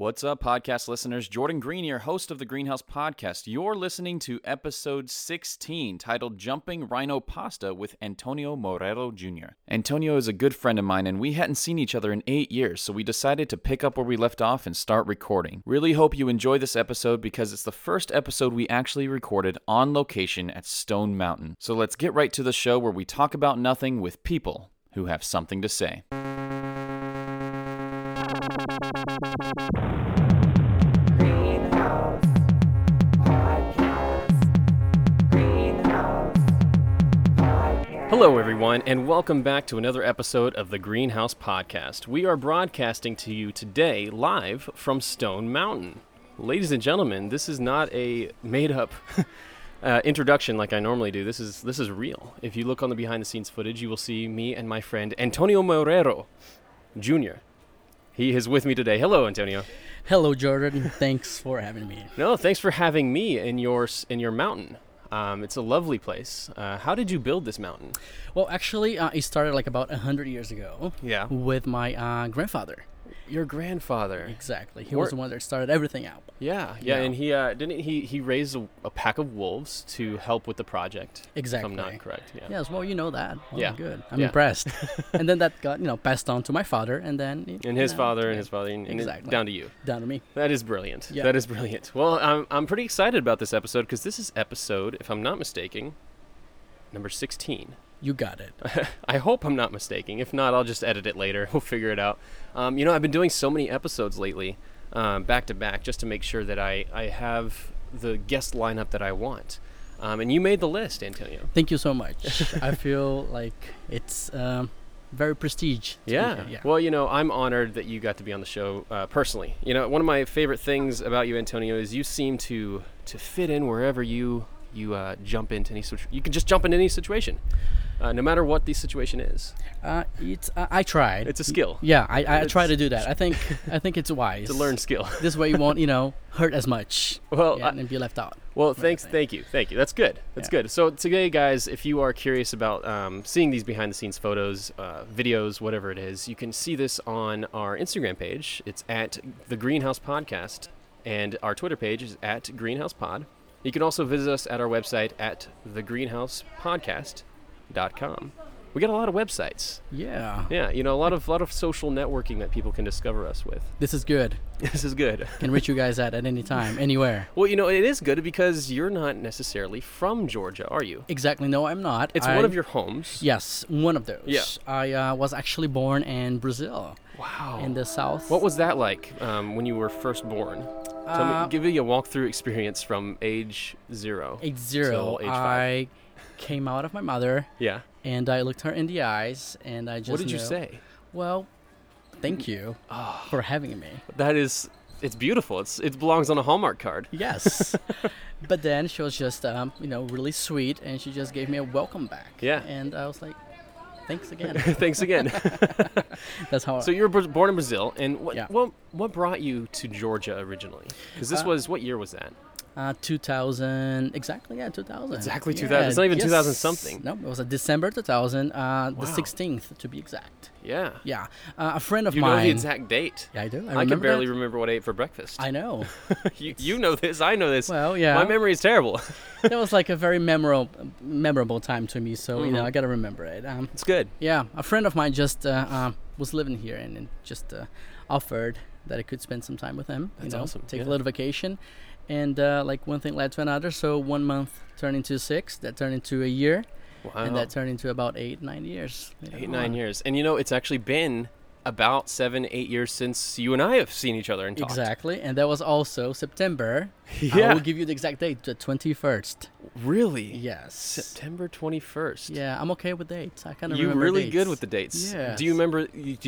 What's up, podcast listeners? Jordan Green here, host of the Greenhouse Podcast. You're listening to episode 16, titled Jumping Rhino Pasta with Antonio Morero Jr. Antonio is a good friend of mine, and we hadn't seen each other in 8 years, so we decided to pick up where we left off and start recording. Really hope you enjoy this episode because it's the first episode we actually recorded on location at Stone Mountain. So let's get right to the show where we talk about nothing with people who have something to say. Greenhouse Podcast. Greenhouse Podcast. Hello, everyone, and welcome back to another episode of the Greenhouse Podcast. We are broadcasting to you today live from Stone Mountain. Ladies and gentlemen, this is not a made-up introduction like I normally do. This is real. If you look on the behind-the-scenes footage, you will see me and my friend Antonio Morero Jr. He is with me today. Hello, Antonio. Hello, Jordan. Thanks for having me. No, thanks for having me in your mountain. It's a lovely place. How did you build this mountain? Well, actually, it started like about 100 years ago. Yeah. With my grandfather. Your grandfather. Exactly. He was the one that started everything out. Yeah. And he didn't he raised a pack of wolves to help with the project. Exactly. If I'm not correct. Yeah. Yes. Well, you know that. Well, Yeah. Good. I'm Yeah. impressed. And then that got passed on to my father, and then And his father, and his father, and Exactly. down to you. down to me. That is brilliant. Yeah. That is brilliant. Well, I'm pretty excited about this episode because this is episode, if I'm not mistaken, number 16. You got it. I hope I'm not mistaken. If not, I'll just edit it later. We'll figure it out. I've been doing so many episodes lately, back to back, just to make sure that I have the guest lineup that I want. And you made the list, Antonio. Thank you so much. I feel like it's very prestige. to be Yeah. here. Well, I'm honored that you got to be on the show personally. One of my favorite things about you, Antonio, is you seem to fit in wherever you jump into any situation. You can just jump into any situation. No matter what the situation is. I tried. It's a skill. Yeah, I try to do that. I think it's wise. It's a learned skill. This way you won't, hurt as much. Well, and be left out. Well, Right, thank you. That's good. That's Yeah. good. So today, guys, if you are curious about seeing these behind-the-scenes photos, videos, whatever it is, you can see this on our Instagram page. It's at The Greenhouse Podcast, and our Twitter page is at Greenhouse Pod. You can also visit us at our website at thegreenhousepodcast.com. We got a lot of websites. Yeah. Yeah, a lot of social networking that people can discover us with. This is good. This is good. Can reach you guys at any time, anywhere. Well, it is good because you're not necessarily from Georgia, are you? Exactly. No, I'm not. It's one of your homes. Yes, one of those. Yeah. I was actually born in Brazil, Wow. in the south. What was that like when you were first born? Give me a walkthrough experience from age 0. Age till 0. age 5. I came out of my mother, Yeah. and I looked her in the eyes, and I just What did you knew, say? Well, thank you for having me. It's beautiful. It belongs on a Hallmark card. Yes. But then she was just, really sweet, and she just gave me a welcome back. Yeah. And I was like, thanks again. Thanks again. That's how. So you were born in Brazil, and Yeah. what brought you to Georgia originally? Because this was, what year was that? 2000, exactly, yeah, 2000. Exactly 2000. It's not even 2000 something. No, it was December 2000, the Wow. 16th to be exact. Yeah. Yeah, a friend of You mine. know the exact date. Yeah, I do. I can barely that. remember what I ate for breakfast. I know. You know this. I know this. Well, yeah. My memory is terrible. That was like a very memorable time to me, so Mhm. I gotta remember it. It's good. Yeah, a friend of mine just was living here and just offered that I could spend some time with him. That's awesome, Take yeah. a little vacation, and like one thing led to another. So 1 month turned into 6, that turned into a year, Wow. and that turned into about 8-9 years. 8-9 years. And it's actually been about 7-8 years since you and I have seen each other and talked. Exactly, and that was also September. Yeah. I will give you the exact date, the 21st. Really? Yes. September 21st. Yeah, I'm okay with dates. I kind of You're remember really dates. good with the dates. Yes. Do you remember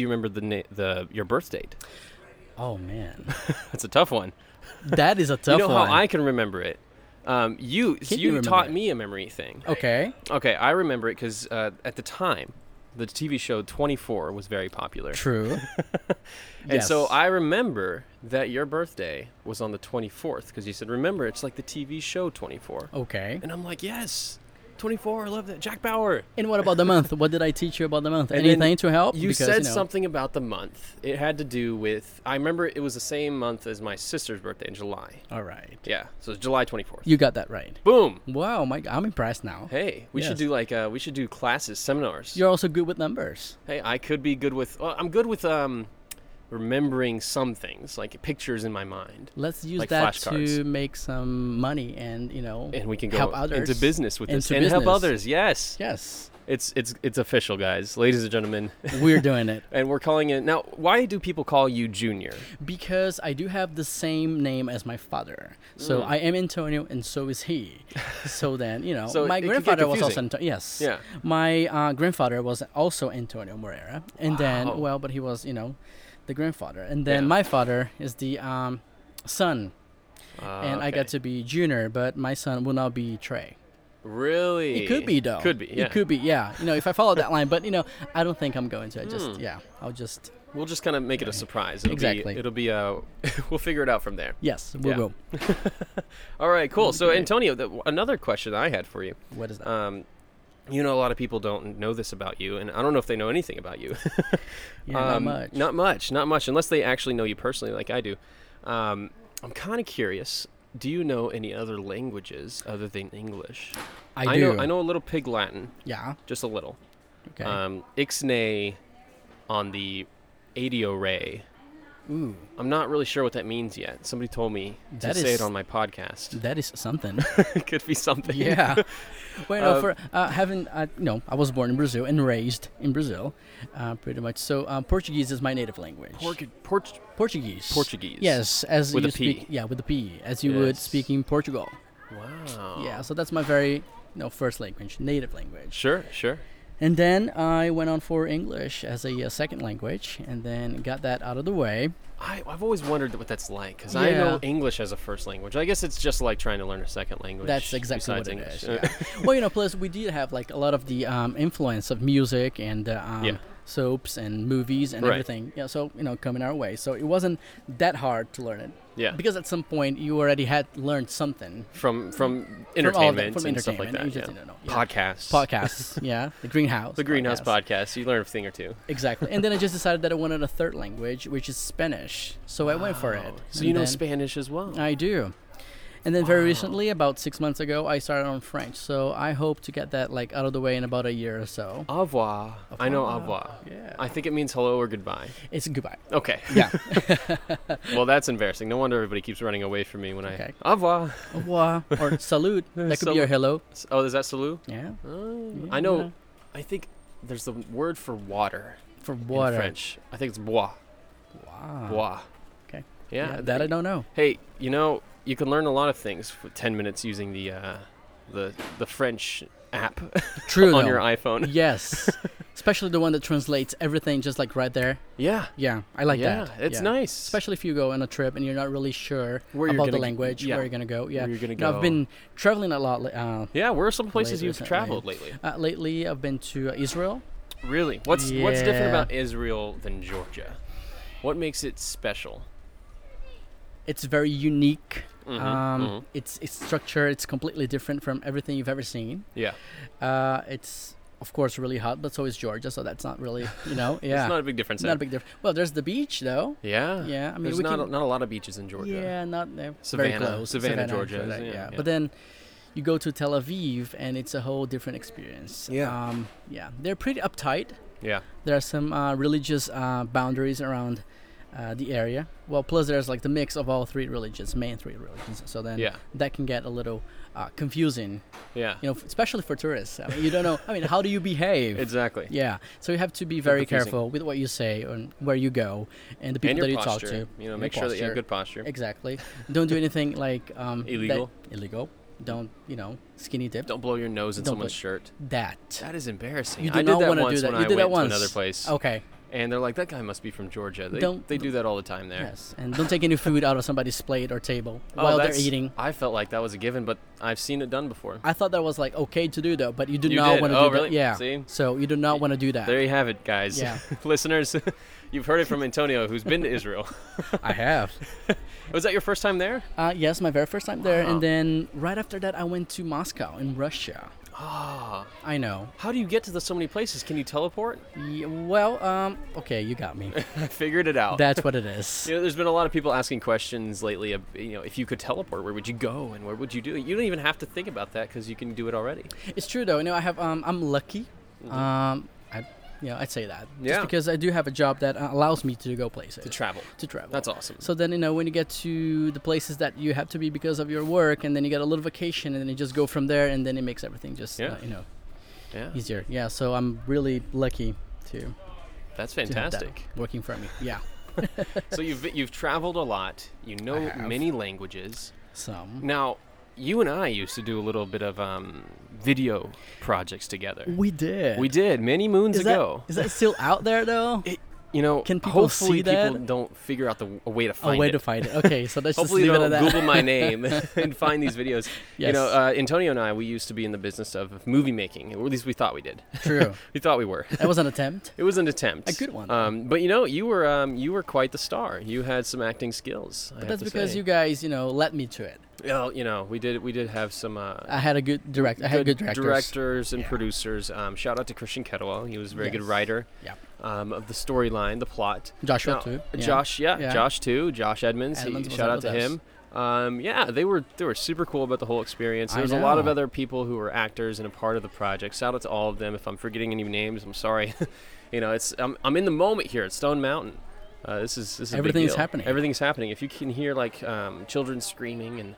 your birth date? Oh man, That's a tough one. that is a tough You know one. how I can remember it? Can you You remember taught it? me a memory thing. Okay. Okay, I remember it because at the time, the TV show 24 was very popular. True. And so Yes. I remember that your birthday was on the 24th because you said, remember, it's like the TV show 24. Okay. And I'm like, yes, 24, I love that. Jack Bauer. And what about the month? What did I teach you about the month? And then Anything to help? You Because, said know, something about the month. It had to do with, I remember it was the same month as my sister's birthday in July. All right. Yeah, so it's July 24th. You got that right. Boom. Wow, I'm impressed now. Hey, we should Yes. do we should do classes, seminars. You're also good with numbers. Hey, I could be good with, well, I'm good with remembering some things, like pictures in my mind. Let's use Like that flashcards. to make some money and, And we can go help others. into business with this. Into And help business. others, yes. Yes, It's official, guys. Ladies and gentlemen. we're doing it. And we're calling it, now, why do people call you Junior? Because I do have the same name as my father. So I am Antonio, and so is he. So then, So my it could get grandfather was also confusing. Antonio. Yes. Yeah. My grandfather was also Antonio Moreira. And Wow. then, but he was, the grandfather. And then Yeah. my father is the son. And I Okay. got to be Junior, but my son will now be Trey. Really? It could be, though. Could be, yeah. It could be, yeah. If I follow that line. But, I don't think I'm going to. I'll just, We'll just kind of make it a surprise. Exactly. It'll be we'll figure it out from there. yes, we'll Yeah. go. All right, cool. So, Okay. Antonio, another question I had for you. What is that? A lot of people don't know this about you, and I don't know if they know anything about you. Not much. Not much, unless they actually know you personally, like I do. I'm kind of curious. Do you know any other languages other than English? I do. I know a little Pig Latin, Yeah. just a little. Okay. Ixnay on the Adio Ray. Ooh, I'm not really sure what that means yet. Somebody told me to That say is- it on my podcast. that is something. It could be something. Yeah. Well, for having, I was born in Brazil and raised in Brazil, pretty much. So Portuguese is my native language. Portuguese. Portuguese. Yes, as With you a P. speak. Yeah, with a P, as you would Yes. speak in Portugal. Wow. Yeah. So that's my very, first language, native language. Sure. And then I went on for English as a second language, and then got that out of the way. I've always wondered what that's like, because I know Yeah. English as a first language. I guess it's just like trying to learn a second language. That's exactly what besides it is. English. Yeah. Well, plus we did have like a lot of the influence of music and Yeah. soaps and movies and Right. everything. Yeah, so coming our way. So it wasn't that hard to learn it. Yeah. Because at some point you already had learned something. From From entertainment from and stuff like that. entertainment, you just Yeah. didn't know. Yeah. Podcasts. Podcasts. Yeah, the Greenhouse. The Greenhouse podcast. You learn a thing or two. Exactly. And then I just decided that I wanted a third language, which is Spanish. So I went for it. Wow. So And you know then- Spanish as well. I do. And then very recently, about 6 months ago, I started on French. So I hope to get that like out of the way in about a year or so. Au revoir. I know au revoir. Yeah. I think it means hello or goodbye. It's goodbye. Okay. Yeah. Well, that's embarrassing. No wonder everybody keeps running away from me when Okay. I au revoir. Au revoir. Or salute. That could be your hello. Oh, is that salut? Yeah. I know. I think there's the word for water For water. in French. I think it's bois. Wow. Bois. Okay. Yeah. That I don't know. Hey, you can learn a lot of things for 10 minutes using the French app True. on though. your iPhone. Yes. Especially the one that translates everything just like right there. Yeah. Yeah. I like Yeah, that. it's Yeah. nice. Especially if you go on a trip and you're not really sure Where you're about the gonna- language, yeah. where you're going to go. Yeah. Where you're gonna I've go. been traveling a lot Yeah, where are some places Lately, you've recently. traveled lately? lately. I've been to Israel. Really? What's different Yeah. about Israel than Georgia? What makes it special? It's very unique. Mhm. It's structure. It's completely different from everything you've ever seen. Yeah. It's of course really hot, but so is Georgia. So that's not really, yeah, It's not a big difference. not a big difference. Well, there's the beach though. Yeah. Yeah, I mean, there's we not can- not a lot of beaches in Georgia. Yeah, not very Savannah- close. Savannah, Georgia is- right, yeah, yeah. But then you go to Tel Aviv, and it's a whole different experience. Yeah. Yeah, they're pretty uptight. Yeah. There are some religious boundaries around the area. Well, plus there's like the mix of all main three religions. So then Yeah. that can get a little confusing, Yeah. especially for tourists. I mean, you don't know. I mean, how do you behave? Exactly. Yeah, so you have to be very confusing. careful with what you say and where you go and the people And your that you posture. talk to. Make Your sure that you have posture. good posture. Exactly. Don't do anything like Illegal. Illegal. Don't skinny dip. Don't blow your nose in Don't someone's blow- shirt. That. That is embarrassing. You do I not did that wanna do once that. when You I did that went once. to another place. Okay. And they're like, that guy must be from Georgia. They Don't- do that all the time there. Yes, and don't take any food out of somebody's plate or table Oh, while they're that's- eating. I felt like that was a given, but I've seen it done before. I thought that was like okay to do though, but you do You not did? want to Oh, do really? that. Yeah. See? So you do not want to do that. There you have it, guys. Yeah. Listeners, You've heard it from Antonio, who's been to Israel. I have. Was that your first time there? Yes, my very first time there, Wow. and then right after that, I went to Moscow in Russia. Ah. I know. How do you get to so many places? Can you teleport? Okay, you got me. I figured it out. That's what it is. You know, there's been a lot of people asking questions lately. If you could teleport, where would you go and where would you do it? You don't even have to think about that because you can do it already. It's true though. I have. I'm lucky. I'd say that. Yeah. Just because I do have a job that allows me to go places. To travel. That's awesome. So then, when you get to the places that you have to be because of your work, and then you get a little vacation, and then you just go from there, and then it makes everything just, Yeah. easier. Yeah. So I'm really lucky to. That's to have that fantastic. working for me. Yeah. So you've traveled a lot. You know I have. many languages. Some. Now, you and I used to do a little bit of video projects together. We did. We did many moons ago. Is that still out there though? Can people hopefully see that? people don't figure out a way to find A way it. to find it. Okay, so let's just Hopefully leave it they'll at that. Google my name and find these videos. Yes. Antonio and I, we used to be in the business of movie making, or at least we thought we did. True. We thought we were. That was an attempt. It was an attempt. A good one. But you were quite the star. You had some acting skills. But that's because you guys, led me to it. Well, we did have some. I had a good director. I had good directors. Directors and Yeah. producers. Shout out to Christian Kettlewell. He was a very good Yes. writer. Yeah. Of the storyline, the plot. Joshua Now, too. Yeah. Josh, Yeah. Josh too. Josh Edmonds. Edmonds was Shout out with to us. him. They were super cool about the whole experience. I There was a lot of know. other people who were actors and a part of the project. Shout out to all of them. If I'm forgetting any names, I'm sorry. I'm in the moment here at Stone Mountain. This is a big Everything's deal. happening. Everything's happening. If you can hear children screaming and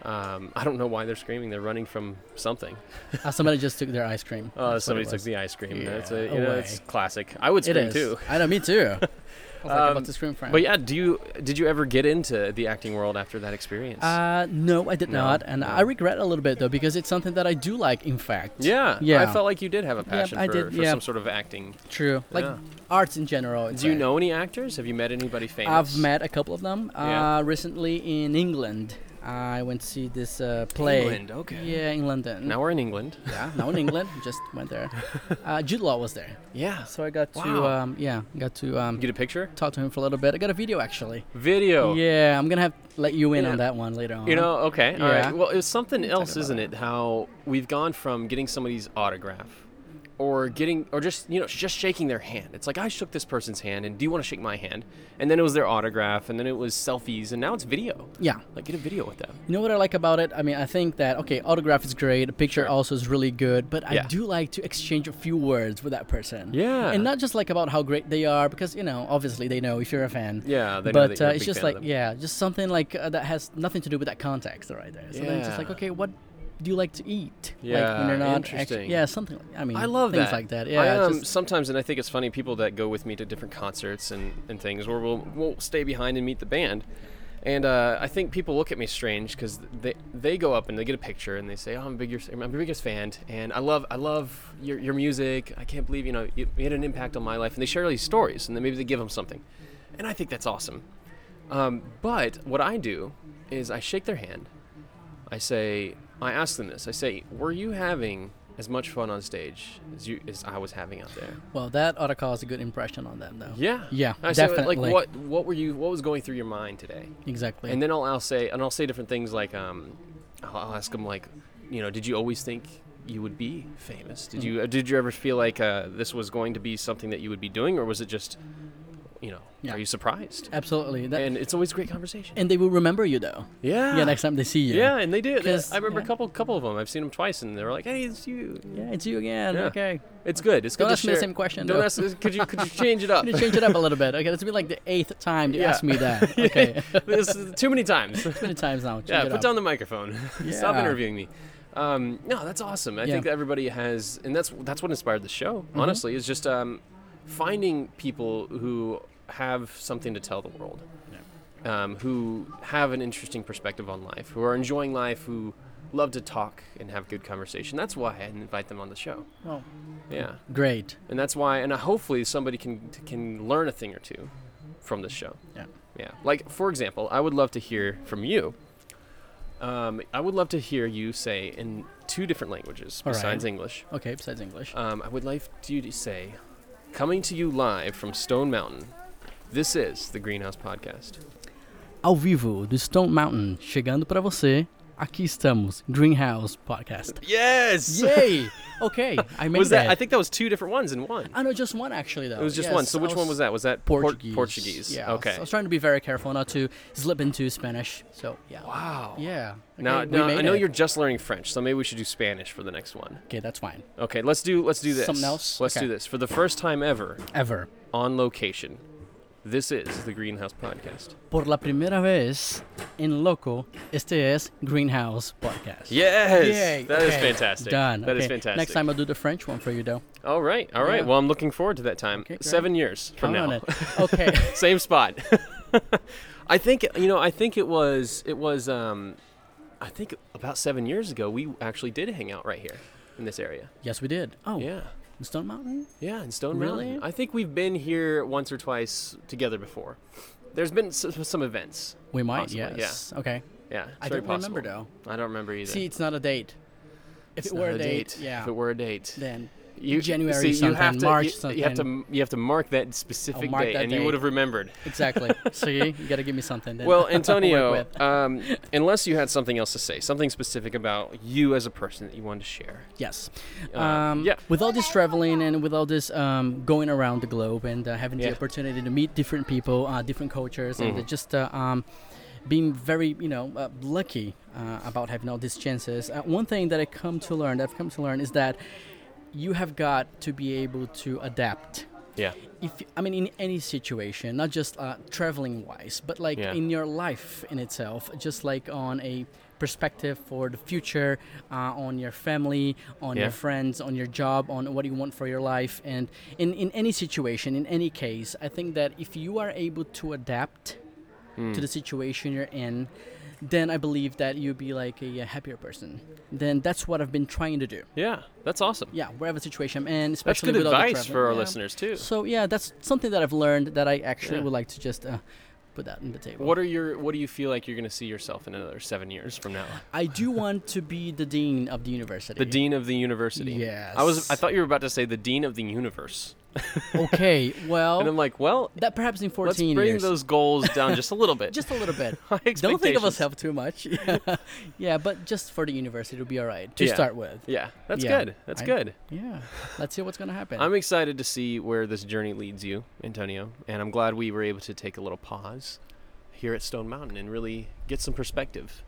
I don't know why they're screaming. They're running from something. Somebody just took their ice cream. That's what Somebody it took was. the ice cream. Yeah, That's away. it's classic. I would It scream is. too. I know, me too. I was like about to scream for him. But yeah, did you ever get into the acting world after that experience? No, I did No? not, and No. I regret it a little bit though because it's something that I do like. In fact. Yeah, Yeah. I felt like you did have a passion I for, did, for yeah. some sort of acting. True. Like Yeah. arts in general. Do you know any actors? Have you met anybody famous? I've met a couple of them. Yeah. Recently in England, I went to see this play. England, okay. Yeah, in London. Now we're in England. Yeah, now in England. Just went there. Jude Law was there, Yeah. so I got to Wow. got to Get a picture? talk to him for a little bit. I got a video actually. Video. Yeah, I'm gonna have to let you in Yeah. on that one later on. Okay. All Yeah. right. Well, it's something talk else, about isn't it. it? How we've gone from getting somebody's autograph or just shaking their hand. It's like I shook this person's hand and do you want to shake my hand? And then it was their autograph and then it was selfies and now it's video. Yeah. Like get a video with them. You know what I like about it? I mean, I think that autograph is great. A picture Sure. also is really good, but Yeah. I do like to exchange a few words with that person. Yeah. And not just like about how great they are, because obviously they know if you're a fan. Yeah, they know But that you're a it's big just fan like of them. just something like that has nothing to do with that context right there. So then it's just like, Yeah. okay, what do you like to eat? Like Yeah, when you're not interesting. something. I mean, I love things that. like that. Yeah, I, just, sometimes, and I think it's funny, people that go with me to different concerts and things, where we'll stay behind and meet the band. And I think people look at me strange because they go up and they get a picture and they say, "Oh, I'm your biggest fan, and I love your music. I can't believe you had an impact on my life." And they share all these stories, and then maybe they give them something, and I think that's awesome. But what I do is I shake their hand. I ask them this. I say, "Were you having as much fun on stage as I was having out there?" well, that ought to cause a good impression on them, though. Yeah. Yeah, I say, definitely. like, what was going through your mind today? Exactly. And then I'll say different things like I'll ask them like, did you always think you would be famous? Did you ever feel like this was going to be something that you would be doing, or was it just Yeah. are you surprised? Absolutely. And it's always a great conversation. And they will remember you though. Yeah. Yeah, next time they see you. Yeah, and they did. 'Cause- I remember yeah. a couple of them. I've seen them twice, and they were like, "Hey, it's you." Yeah, it's you again. Yeah. Okay. It's good. It's good Don't to ask me the share. same question, Don't though. ask. Could you change it up? Can you change it up a little bit? Okay, that's been like the 8th time you Yeah. asked me that. Okay. This is too many times. Too many times now. Change Yeah, it put up. down the microphone. Stop Yeah. interviewing me. No, that's awesome. I think that everybody has, and that's what inspired the show. Mm-hmm. Honestly, is just finding people who have something to tell the world, who have an interesting perspective on life, who are enjoying life, who love to talk and have good conversation. That's why I invite them on the show. Oh, Yeah, great. and that's why, and hopefully somebody can learn a thing or two from this show. Yeah. Yeah. Like, for example, I would love to hear from you. I would love to hear you say in 2 different languages All besides right. English. Okay, besides English. I would like you to say, coming to you live from Stone Mountain This is the Greenhouse Podcast. Ao vivo do Stone Mountain, chegando pra você. Aqui estamos, Greenhouse Podcast. Yes! Yay! Okay, I made Was that? that. I think that was two different ones in one. I know, just one actually though. It was just Yes, one. So which one was that? Was that Portuguese. Portuguese. Yeah. Okay. I was trying to be very careful not to slip into Spanish. So yeah. Wow. Yeah. Now, Okay, we now made I know it. you're just learning French, so maybe we should do Spanish for the next one. Okay, that's fine. Okay, let's do this. Something else? Let's Okay. do this. For the first time ever Ever. on location, this is the Greenhouse Podcast. Por la primera vez en loco, este es Greenhouse Podcast. Yes! Yay. That is Okay, fantastic. Done. That is Okay, fantastic. Next time I'll do the French one for you though. All right. Yeah. Well, I'm looking forward to that time. Okay, great. 7 years from Count on now. it. Okay. Same spot. I think it was I think about 7 years ago we actually did hang out right here in this area. Yes, we did. Oh, Yeah. in Stone Mountain? Yeah, in Stone Really? Mountain. I think we've been here once or twice together before. There's been some events. We might, Possibly, yes. Okay. Yeah, it's I very don't remember possible. though. I don't remember either. See, it's not a date. If It's it were not a date, yeah, If it were a date, then you January see, you something, have to, March you, something. You have to mark that specific mark date, that and you date. would have remembered. exactly. See, you got to give me something. Then Well, I'll work Antonio, with. unless you had something else to say, something specific about you as a person that you wanted to share. Yes. Yeah. With all this traveling and with all this going around the globe and having Yeah. the opportunity to meet different people, different cultures, Mhm. and just being very, lucky about having all these chances. One thing that I've come to learn is that you have got to be able to adapt. Yeah. In any situation, not just traveling wise, but like Yeah. in your life in itself, just like on a perspective for the future, on your family, on Yeah. your friends, on your job, on what you want for your life. And in any situation, in any case, I think that if you are able to adapt to the situation you're in, then I believe that you'll be like a happier person. Then that's what I've been trying to do. Yeah, that's awesome. Yeah, wherever situation, and That's especially good with all the advice traveling. for our Yeah. listeners too. So yeah, that's something that I've learned that I actually Yeah. would like to just put that on the table. What do you feel like you're going to see yourself in another 7 years from now? I do want to be the dean of the university. The dean of the university. Yes. I thought you were about to say the dean of the universe. Okay, well, And I'm like, well, that perhaps in let's 14 bring years. those goals down just a little bit. Just a little bit. High Don't think of expectations. ourselves too much. Yeah, but just for the university to be all right to Yeah. start with. Yeah, that's Yeah. good. That's I- good. Yeah, let's see what's gonna happen. I'm excited to see where this journey leads you, Antonio, and I'm glad we were able to take a little pause here at Stone Mountain and really get some perspective.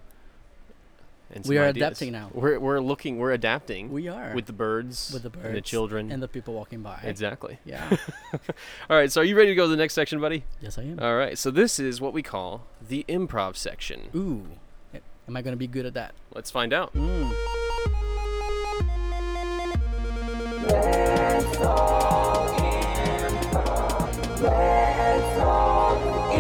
And We some are ideas. adapting now. We're adapting. We are with the birds, with the birds and the children, and the people walking by. exactly. Yeah. All right, so are you ready to go to the next section, buddy? Yes, I am. All right, so this is what we call the improv section. Ooh, am I gonna be good at that? Let's find out. Mm. Let's all improv. Let's all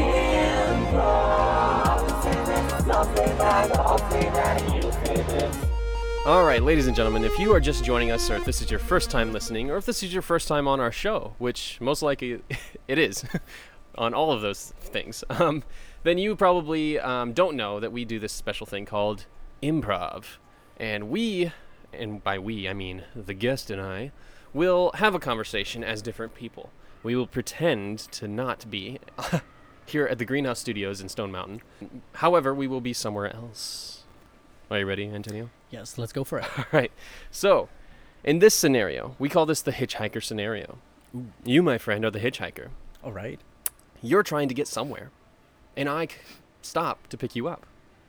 improv. Say this, something that I'll say that you say this. All right, ladies and gentlemen, if you are just joining us, or if this is your first time listening, or if this is your first time on our show, which most likely it is, on all of those things, then you probably don't know that we do this special thing called improv. And we, and by we I mean the guest and I, will have a conversation as different people. We will pretend to not be here at the Greenhouse Studios in Stone Mountain. However, we will be somewhere else. Are you ready, Antonio? Yes, let's go for it. All right. So, in this scenario, we call this the hitchhiker scenario. You, my friend, are the hitchhiker. All right. You're trying to get somewhere, and I stop to pick you up.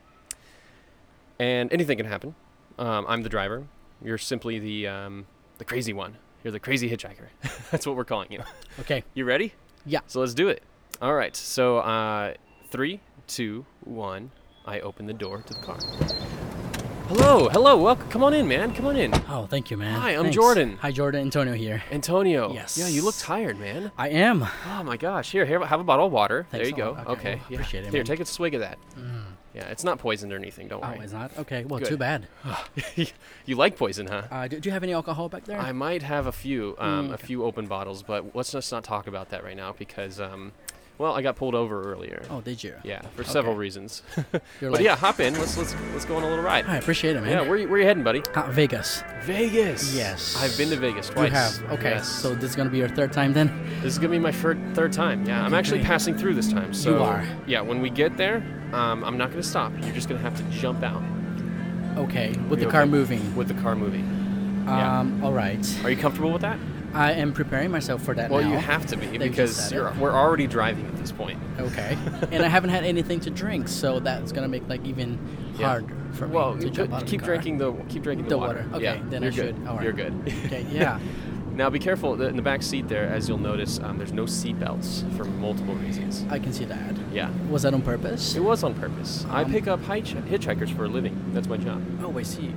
And anything can happen. I'm the driver. You're simply the crazy one. You're the crazy hitchhiker. That's what we're calling you. Okay. You ready? Yeah. So let's do it. All right. So 3, 2, 1. I open the door to the car. Hello. Welcome. Come on in, man. Come on in. Oh, thank you, man. Hi, I'm Thanks. Jordan. Hi, Jordan. Antonio here. Antonio. Yes. Yeah, you look tired, man. I am. Oh my gosh. Here, have a bottle of water. Thanks There you a go. lot. Okay. Okay, well, Yeah. appreciate it, Here, man. take a swig of that. Mm. Yeah, it's not poisoned or anything. Don't Oh, worry. it's not? Okay, well, Good. too bad. You like poison, huh? Do you have any alcohol back there? I might have a few Okay. open bottles, but let's just not talk about that right now because Well, I got pulled over earlier. Oh, did you? Yeah, for several reasons. You're But yeah, hop in. Let's go on a little ride. I appreciate it, man. Yeah, where you heading, buddy? Vegas. Vegas. Yes. I've been to Vegas twice. You have. Okay. Yes. So this is gonna be your third time then? This is gonna be my third time. Yeah, I'm Okay, actually great. passing through this time. So You are. Yeah, when we get there, I'm not gonna stop. You're just gonna have to jump out Okay. With You the car okay? moving. with the car moving. Yeah. All right. Are you comfortable with that? I am preparing myself for that Well, now. you have to be you because just said it. we're already driving at this point. Okay. And I haven't had anything to drink, so that's gonna make like even Yeah. harder for me Well, to jump out of keep the car. drinking the The water. water. Okay, Yeah, then I you're should. good. All right. You're good. Okay. Yeah. Now be careful in the back seat there, as you'll notice. There's no seat belts for multiple reasons. I can see that. Yeah, Was that on purpose? it was on purpose. I pick up hitchhikers for a living. That's my job. Oh, I see.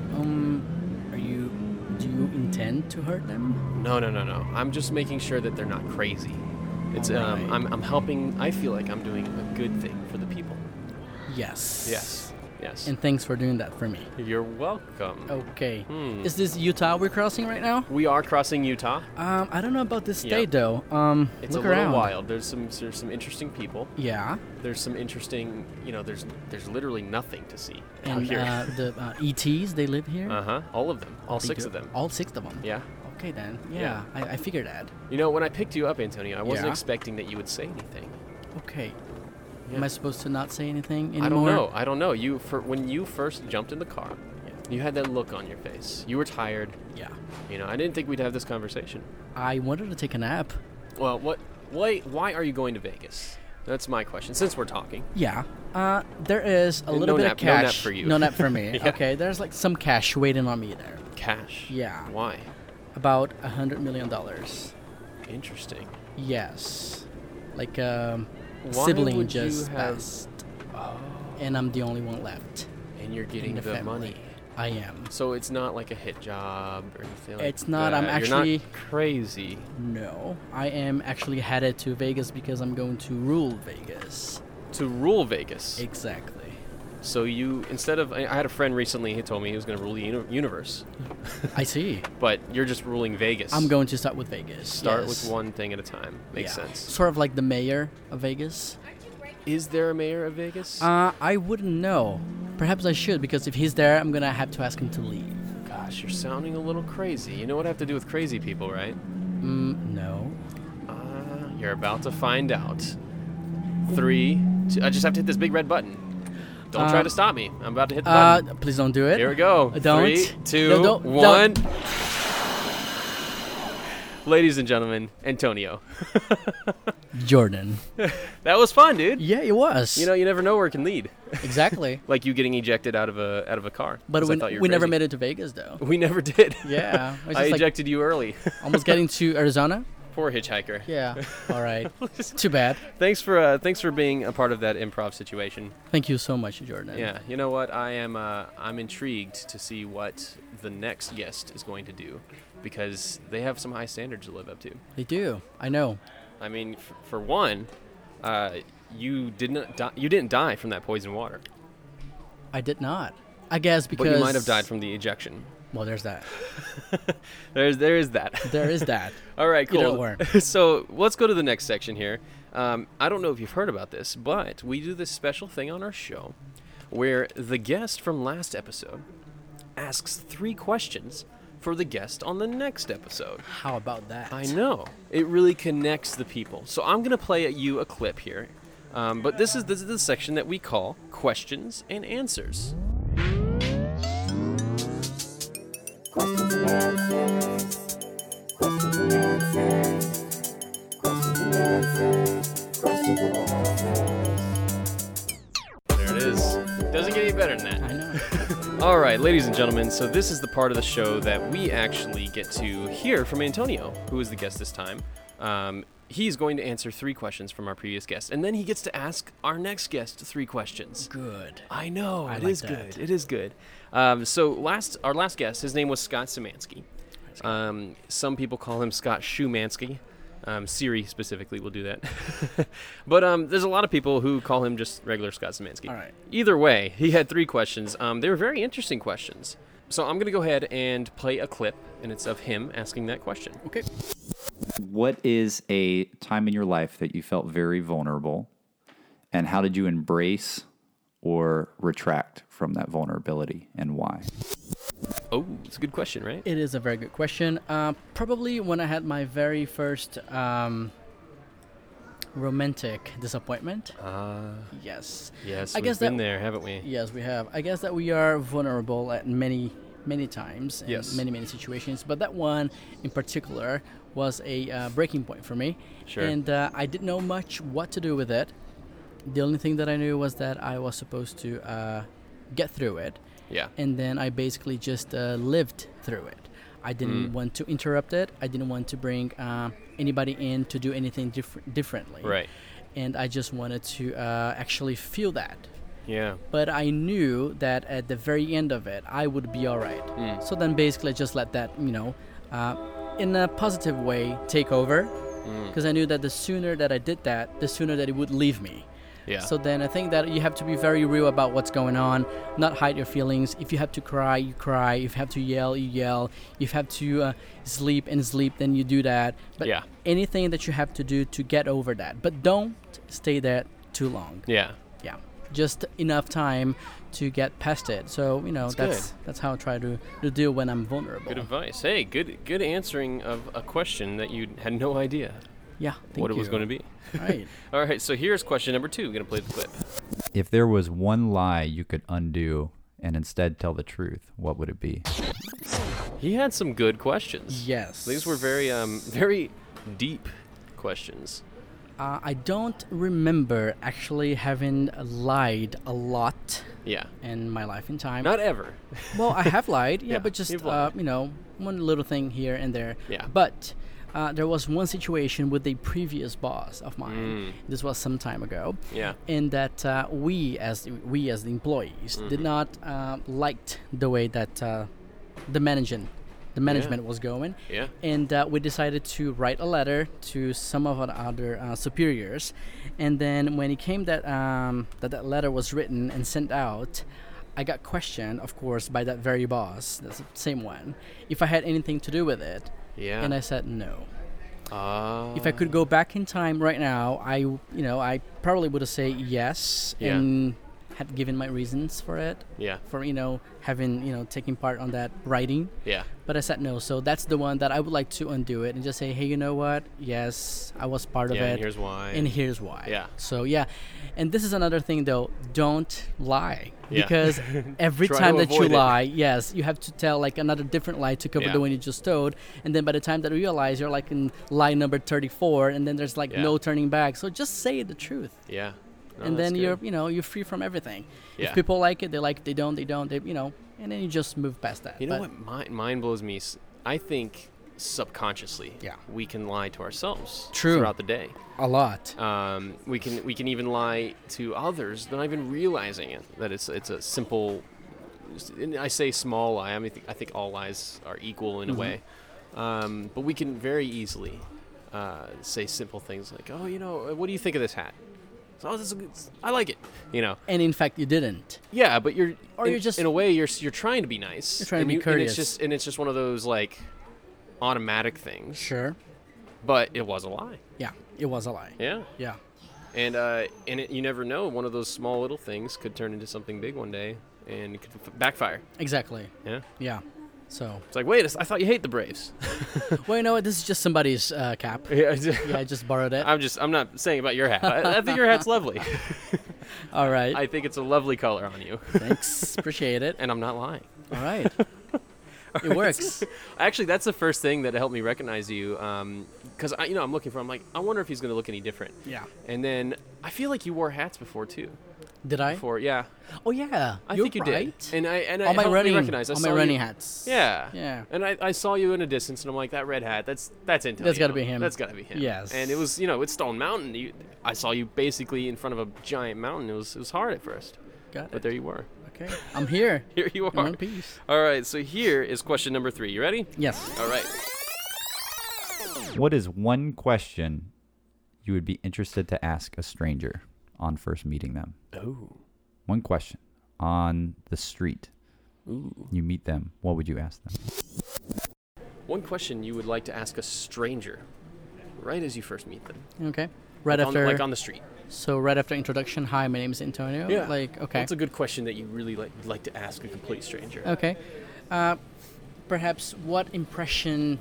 Do you intend to hurt them? No. I'm just making sure that they're not crazy. It's Alright. I'm helping. I feel like I'm doing a good thing for the people. Yes. Yes. And thanks for doing that for me. You're welcome. Okay. Hmm. Is this Utah we're crossing right now? We are crossing Utah. I don't know about this Yeah. state though. It's Look a little around. wild. There's some interesting people. Yeah. There's some interesting. There's literally nothing to see out And here. the ETs, they live here. All of them. All They 6 do? of them. All 6 of them. Yeah. Okay then. Yeah. Yeah. I figured that. When I picked you up, Antonio, I wasn't Yeah. expecting that you would say anything. Okay. Yeah. Am I supposed to not say anything anymore? I don't know. When you first jumped in the car, you had that look on your face. You were tired. Yeah. I didn't think we'd have this conversation. I wanted to take a nap. Well, why are you going to Vegas? That's my question. Since we're talking. Yeah. There is a No little bit nap- of no cash. nap for you. No nap for me. Yeah. Okay. There's like some cash waiting on me there. Cash. Yeah. Why? About $100 million. Interesting. Yes. Like Why sibling would you just have- passed. And I'm the only one left And you're in getting the the family. money. I am. So it's not like a hit job or anything like It's not, I'm that. You're actually- not crazy. No. I am actually headed to Vegas because I'm going to rule Vegas. To rule Vegas. Exactly. So you, instead of, I had a friend recently, he told me he was going to rule the universe. I see. But you're just ruling Vegas. I'm going to start with Vegas. Start yes. with one thing at a time. Makes Yeah. sense. Sort of like the mayor of Vegas. Is there a mayor of Vegas? I wouldn't know. Perhaps I should, because if he's there, I'm gonna have to ask him to leave. Gosh, you're sounding a little crazy. You know what I have to do with crazy people, right? No. You're about to find out. 3, 2, I just have to hit this big red button. Don't try to stop me. I'm about to hit the button. Please don't do it. Here we go. Don't. 3, 2, No, don't- 1. Ladies and gentlemen, Antonio. Jordan. That was fun, dude. Yeah, it was. You never know where it can lead. Exactly. Like you getting ejected out of a car. But 'cause I thought you were we never crazy. made it to Vegas, though. We never did. Yeah. It was I just like ejected you early. almost getting to Arizona. Poor hitchhiker. Yeah. All right. Too bad. Thanks for being a part of that improv situation. Thank you so much, Jordan. Yeah. You know what? I'm intrigued to see what the next guest is going to do, because they have some high standards to live up to. They do. I know. I mean, for one, you didn't die from that poison water, I did not. I guess because. but you might have died from the ejection. Well, there's that. There is that. There is that. All right, Either cool. or. So let's go to the next section here. I don't know if you've heard about this, but we do this special thing on our show where the guest from last episode asks 3 questions for the guest on the next episode. How about that? I know. It really connects the people. So I'm going to play you a clip here. But this is the section that we call Questions and Answers. Questions and answers. Questions and answers. Questions and answers. Questions and answers. There it is. Doesn't get any better than that. I know. All right, ladies and gentlemen, so this is the part of the show that we actually get to hear from Antonio, who is the guest this time. He's going to answer 3 questions from our previous guest, and then he gets to ask our next guest 3 questions. Good. I know, I it like is that. good. It is good. So our last guest, his name was Scott Szymanski. Some people call him Scott Schumansky. Siri specifically will do that. But there's a lot of people who call him just regular Scott Szymanski. All right. Either way, he had 3 questions. They were very interesting questions. So I'm going to go ahead and play a clip, and it's of him asking that question. Okay. What is a time in your life that you felt very vulnerable, and how did you embrace or retract from that vulnerability, and why? Oh, it's a good question, right? It is a very good question. Probably when I had my very first romantic disappointment. Yes. Yes, I we've guess been that- there, haven't we? Yes, we have. I guess that we are vulnerable at many times in Yes. many situations, but that one in particular was a breaking point for me. Sure. And I didn't know much what to do with it. The only thing that I knew was that I was supposed to get through it, Yeah. and then I basically just lived through it. I didn't want to interrupt it. I didn't want to bring anybody in to do anything differently. Right. And I just wanted to actually feel that. Yeah. But I knew that at the very end of it, I would be all right. So then basically I just let that, in a positive way, take over. Because I knew that the sooner that I did that, the sooner that it would leave me. Yeah. So then I think that you have to be very real about what's going on, not hide your feelings. If you have to cry, you cry. If you have to yell, you yell. If you have to sleep, then you do that. But Yeah. anything that you have to do to get over that. But don't stay there too long. Yeah. Yeah. Just enough time to get past it. So, that's how I try to deal when I'm vulnerable. Good advice. Hey, good answering of a question that you had no idea Yeah. what it was going to be. Right. All right, so here's question number 2. We're going to play the clip. If there was one lie you could undo and instead tell the truth, what would it be? He had some good questions. Yes. These were very deep questions. I don't remember actually having lied a lot Yeah. in my life in time. Not ever. Well, I have lied, Yeah, but just you've lied. one little thing here and there. Yeah. But there was one situation with a previous boss of mine. This was some time ago. Yeah. And that we as the employees did not liked the way that the management was going. Yeah. And we decided to write a letter to some of our other superiors. And then when it came that that letter was written and sent out, I got questioned, of course, by that very boss, that's the same one, if I had anything to do with it. Yeah. And I said no. If I could go back in time right now, I probably would have said yes and had given my reasons for it. Yeah. For having taking part on that writing. Yeah. But I said no. So that's the one that I would like to undo it and just say, hey, you know what? Yes, I was part of Yeah, it. and here's why. And here's why. Yeah. So yeah, and this is another thing though. Don't lie. Yeah. Because every Try time to that you avoid it. lie, yes, you have to tell like another different lie to cover Yeah. the one you just told. And then by the time that you realize you're like in lie number 34, and then there's like Yeah. no turning back. So just say the truth. Yeah. No, And that's then good. you're free from everything. Yeah. If people like it, they like it. They don't, and then you just move past that. You know But- what mind blows me? I think subconsciously, Yeah. we can lie to ourselves True. throughout the day. A lot. We can even lie to others, not even realizing it. That it's a simple. And I say small lie. I mean, I think all lies are equal in a way, but we can very easily say simple things like, "Oh, what do you think of this hat?" So, I like it. And in fact, you didn't. Yeah, but you're just- in a way you're trying to be nice. You're trying to and be courteous. And it's just one of those like automatic things. Sure. But it was a lie. Yeah, it was a lie. Yeah. Yeah. And you never know. One of those small little things could turn into something big one day, and it could backfire. Exactly. Yeah. Yeah. So, It's like, wait, I thought you hate the Braves. well, you know what? This is just somebody's cap. Yeah. Yeah, I just borrowed it. I'm not saying about your hat. I think your hat's lovely. All right. I think it's a lovely color on you, Thanks. Appreciate it. and I'm not lying. All right. It works. Actually, that's the first thing that helped me recognize you, because I'm looking for. I'm like, I wonder if he's gonna look any different. Yeah. And then I feel like you wore hats before too. Did I? Before, yeah. Oh yeah. I You're think you right. did. And On it my helped me running, recognize. I on saw my running you, hats. Yeah. Yeah. And I saw you in a distance, and I'm like, that red hat, that's Antonio. That's gotta be him. That's gotta be him. Yes. And it was, it's Stone Mountain. I saw you basically in front of a giant mountain. It was hard at first, Got but it. there you were. Okay. I'm here. Here you In are. one piece. All right. So here is question number 3. You ready? Yes. All right. What is one question you would be interested to ask a stranger on first meeting them? Oh. One question on the street. Ooh. You meet them. What would you ask them? One question you would like to ask a stranger. right as you first meet them. Okay. Right Like after, on the street. so right after introduction, hi, my name is Antonio. Like, okay. That's a good question that you really like to ask a complete stranger. Okay. Perhaps what impression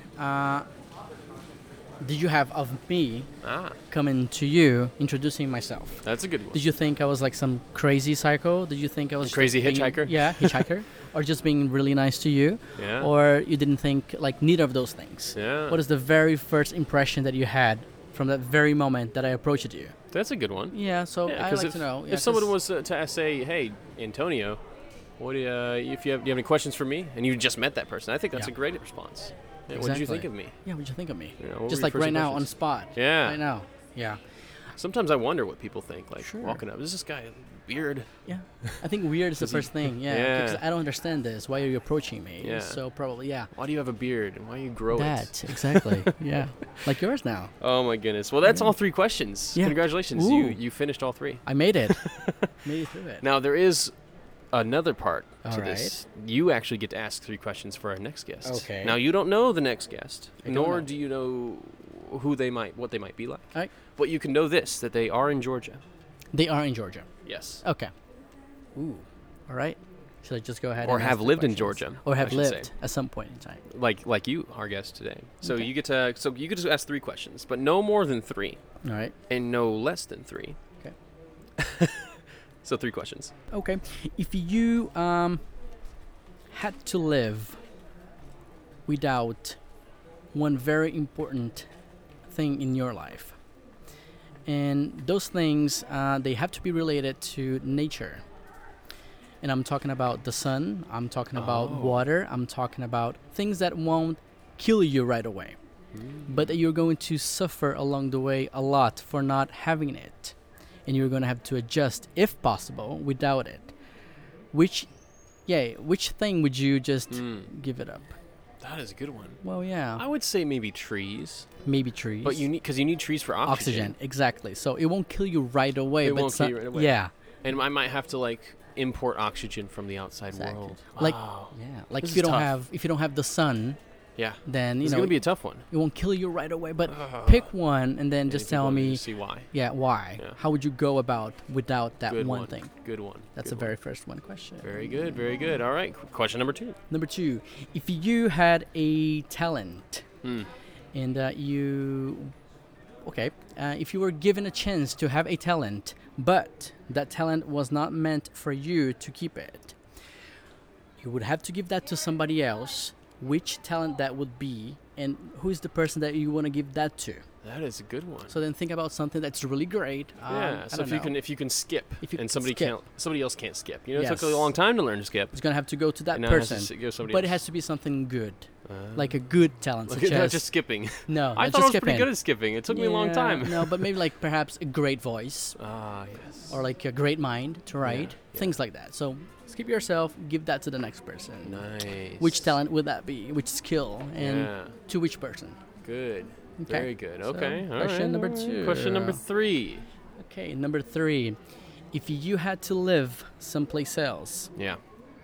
did you have of me coming to you, introducing myself? That's a good one. Did you think I was like some crazy psycho? Did you think I was Crazy just being- hitchhiker? Yeah, hitchhiker. Or just being really nice to you? Yeah. Or you didn't think like neither of those things? Yeah. What is the very first impression that you had from that very moment that I approached you? That's a good one. Yeah, so Yeah, I 'cause like to know. if someone was to say, "Hey, Antonio, what do you, do you have any questions for me?" and you just met that person, I think that's Yeah. a great response. Yeah, what did you think of me? Yeah, what did you think of me? Yeah, what were Just your like first right now on impressions? spot. Yeah. Right now. Yeah. Sometimes I wonder what people think. Like Sure. walking up, is this guy weird? Yeah. I think weird is the first thing. Yeah. Yeah. Because I don't understand this. Why are you approaching me? Yeah. So probably, yeah. Why do you have a beard and why do you grow it? That, exactly. Yeah. Like yours now. Oh my goodness. Well, that's all 3 questions. Yeah. Congratulations, Ooh. you finished all 3. I made it. Made it through it. Now there is another part to All this. You actually get to ask 3 questions for our next guest. Okay. Now you don't know the next guest, I don't nor know. do you know what they might be like. All right. But you can know this, that they are in Georgia. They are in Georgia. Yes. Okay. Ooh. All right. Should I just go ahead Or and have ask the lived in questions? Georgia, Or I have should lived say. at some point in time. Like you, our guest today. So Okay. you get to just ask 3 questions, but no more than 3 All right. and no less than 3. Okay. So 3 questions. Okay. If you had to live without one very important thing in your life, and those things they have to be related to nature, and I'm talking about the sun, I'm talking about water, I'm talking about things that won't kill you right away, but that you're going to suffer along the way a lot for not having it, and you're going to have to adjust if possible without it. Which thing would you just give it up? That is a good one. Well, yeah, I would say maybe trees, maybe trees. but you need trees for oxygen, exactly. So it won't kill you right away. It but won't kill you right away. Yeah, And I might have to like import oxygen from the outside exactly. world. Like, Wow. yeah, like This if you is don't tough. have the sun, Yeah. then It's you know gonna be a tough one. it won't kill you right away. But pick one and then just If you tell wanted to me, see why. yeah, why? Yeah. How would you go about without that Good one thing? Good one. That's Good the very first one question. one. Very good. Very good. All right. Question number 2. Number 2, if you had a talent Hmm. and if you were given a chance to have a talent, but that talent was not meant for you to keep it, you would have to give that to somebody else. Which talent that would be, and who is the person that you want to give that to? That is a good one. So then think about something that's really great. Yeah. I So don't know. if you can skip, If you and can skip. somebody else can't skip. You know, it took Yes. a long time to learn to skip. It's gonna have to go to that And now it has to person, go somebody but it else. has to be something good, like a good talent, Look such at that, as just skipping. no, I not thought I just was skipping. pretty good at skipping. It took me a long Yeah, time. No, but maybe like perhaps a great voice Ah, yes. or like a great mind to write, yeah. things like that. So skip yourself, give that to the next person. Nice. Which talent would that be? Which skill? And Yeah. to which person? Good. Okay. Very good. So, Okay. all question right, number all right. 2. Question number 3. Okay, number 3. If you had to live someplace else, Yeah.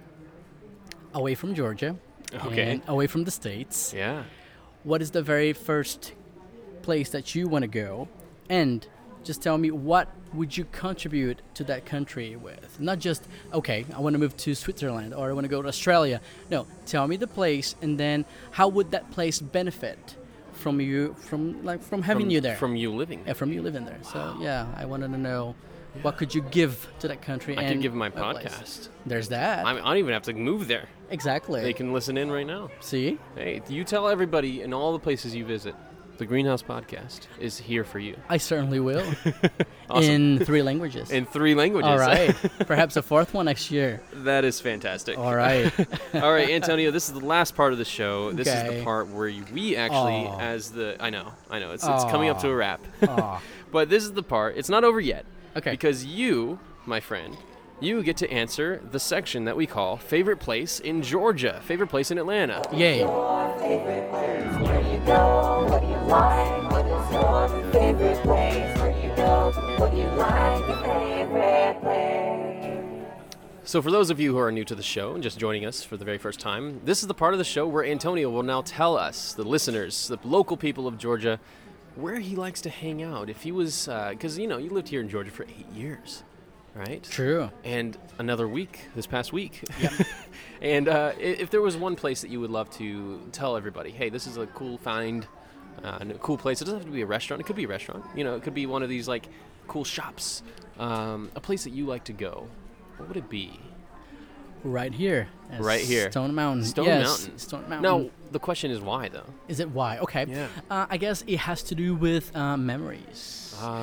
away from Georgia, Okay. and away from the States, Yeah. what is the very first place that you want to go? And just tell me, what would you contribute to that country with? Not just, okay, I want to move to Switzerland or I want to go to Australia. No, tell me the place, and then how would that place benefit from you, from having you there? From you living. Yeah, from you living there. So yeah, I wanted to know, what could you give to that country? I and could give my that place? podcast. There's that. I don't even have to move there. Exactly. They can listen in right now. See? Hey, you tell everybody in all the places you visit, the Greenhouse Podcast is here for you. I certainly will. Awesome. In 3 languages. In 3 languages. All right. Perhaps a 4th one next year. That is fantastic. All right. All right, Antonio, this is the last part of the show. This is Okay. the part where we actually, Aw. I know, it's coming up to a wrap. Aw. But this is the part, it's not over yet. Okay. Because you, my friend, you get to answer the section that we call Favorite Place in Georgia, Favorite Place in Atlanta. Yay. Your favorite place, where you go, what do you like? What is your favorite place, where you go, what do you like? Your favorite place. So for those of you who are new to the show and just joining us for the very first time, this is the part of the show where Antonio will now tell us, the listeners, the local people of Georgia, where he likes to hang out. If he was, because you lived here in Georgia for 8 years, right? True. And another week, this past week. Yep. And if there was one place that you would love to tell everybody, hey, this is a cool find, a cool place. It doesn't have to be a restaurant. It could be a restaurant. It could be one of these like cool shops. A place that you like to go. What would it be? Right here. Right here. Stone Mountain. Stone Yes, Mountain. Stone Mountain. Now, the question is why, though? Is it why? Okay. Yeah. I guess it has to do with memories.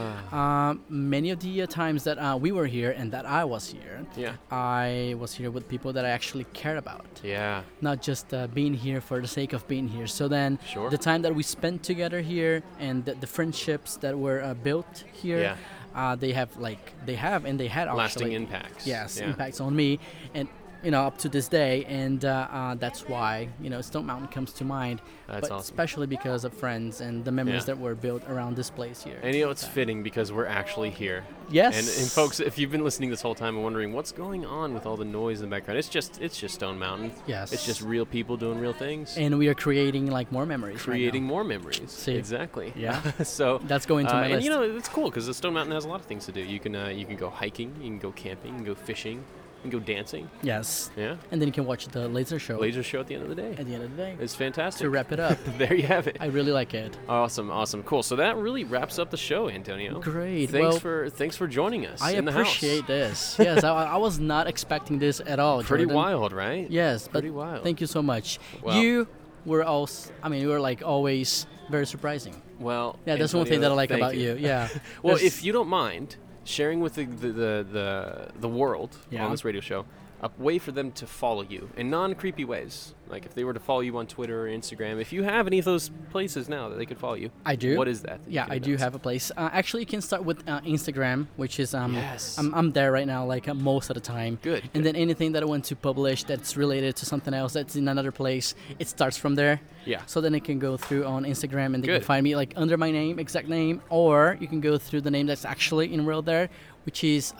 Many of the times that we were here and that I was here, Yeah. I was here with people that I actually cared about. Yeah. Not just being here for the sake of being here. So then Sure. the time that we spent together here and the friendships that were built here, they have and they had Lasting actually, impacts. Yes, Yeah. impacts on me, and up to this day, and that's why Stone Mountain comes to mind. That's but awesome. especially because of friends and the memories Yeah. that were built around this place here. And it's fitting because we're actually here. Yes. And folks, if you've been listening this whole time and wondering what's going on with all the noise in the background, it's just Stone Mountain. Yes. It's just real people doing real things. And we are creating like more memories. Creating right now. more memories. See. Exactly. Yeah. So That's going to my and list. it's cool because the Stone Mountain has a lot of things to do. You can go hiking, you can go camping, you can go fishing, you can go dancing. Yes. Yeah. And then you can watch the laser show Laser show at the end of the day. at the end of the day. It's fantastic. To wrap it up. There you have it. I really like it. Awesome, cool. So that really wraps up the show, Antonio. Great. Thanks Well, for joining us. I in the appreciate house. this. Yes, I was not expecting this at all. Pretty Jordan. wild, right? Yes, but Pretty wild. thank you so much. Well- You were also, you were like always very surprising. Well, Yeah, that's one thing that I like Antonio, about thank you. Yeah. Well, There's- if you don't mind sharing with the world Yeah. on this radio show a way for them to follow you in non-creepy ways, like if they were to follow you on Twitter or Instagram, if you have any of those places now that they could follow you, I do. What is that? Yeah, I do have a place. Actually, you can start with Instagram, which is Yes. I'm there right now, like most of the time. Good, And good. then anything that I want to publish that's related to something else that's in another place, it starts from there. Yeah. So then it can go through on Instagram and they Good. can find me like under my name, exact name, or you can go through the name that's actually in real there, which is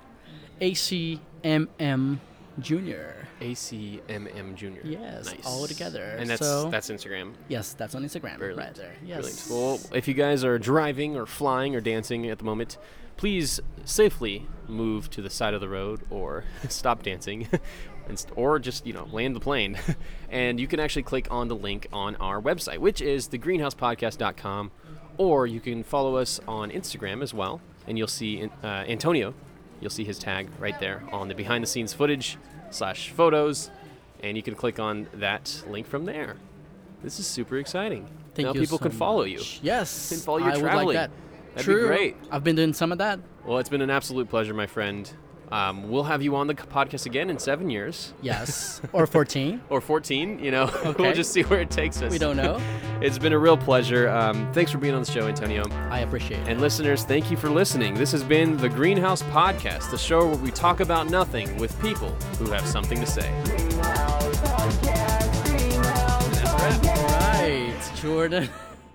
ACMM Junior. ACMM Junior. Yes, Nice. all together. And that's So- Instagram. Yes, that's on Instagram Brilliant. right there. Yes. Brilliant. Well, if you guys are driving or flying or dancing at the moment, please safely move to the side of the road or stop dancing or just, land the plane. And you can actually click on the link on our website, which is thegreenhousepodcast.com, or you can follow us on Instagram as well, and you'll see Antonio. You'll see his tag right there on the behind-the-scenes footage/photos, and you can click on that link from there. This is super exciting. Thank now you people so can follow you. much. Yes. And follow your I would traveling. like that. That'd be True. great. I've been doing some of that. Well, it's been an absolute pleasure, my friend. We'll have you on the podcast again in 7 years. Yes. Or 14. Or 14, We'll Okay. just see where it takes us. We don't know. It's been a real pleasure. Thanks for being on the show, Antonio. I appreciate it. And listeners, thank you for listening. This has been the Greenhouse Podcast, the show where we talk about nothing with people who have something to say. Greenhouse Podcast, Greenhouse Podcast. Right, Jordan.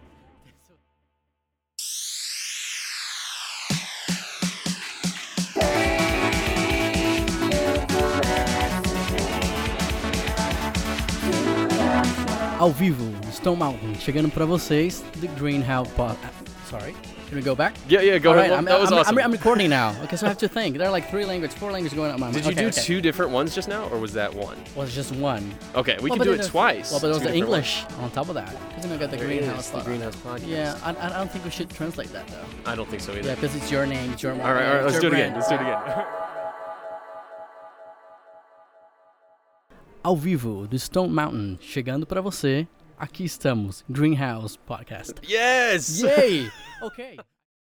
Ao vivo, Stone Mountain, chegando pra vocês, The Greenhouse Sorry, can we go back? Yeah, go All ahead. right, That was awesome. I'm recording now, okay, so I have to think. There are like 4 languages going on. Did you okay, do okay. 2 different ones just now, or was that one? Well, it's just one. Okay, we Well, can but do it it is- twice. Well, but it was 2 the different English on top of that. Because then I got the There Greenhouse. is the Greenhouse Podcast. Yeah, I don't think we should translate that though. I don't think so either. Yeah, because it's your name, it's your All right, let's your do it again. brand. Let's do it again. Ao vivo do Stone Mountain, chegando pra você. Aqui estamos, Greenhouse Podcast. Yes! Yay! Okay.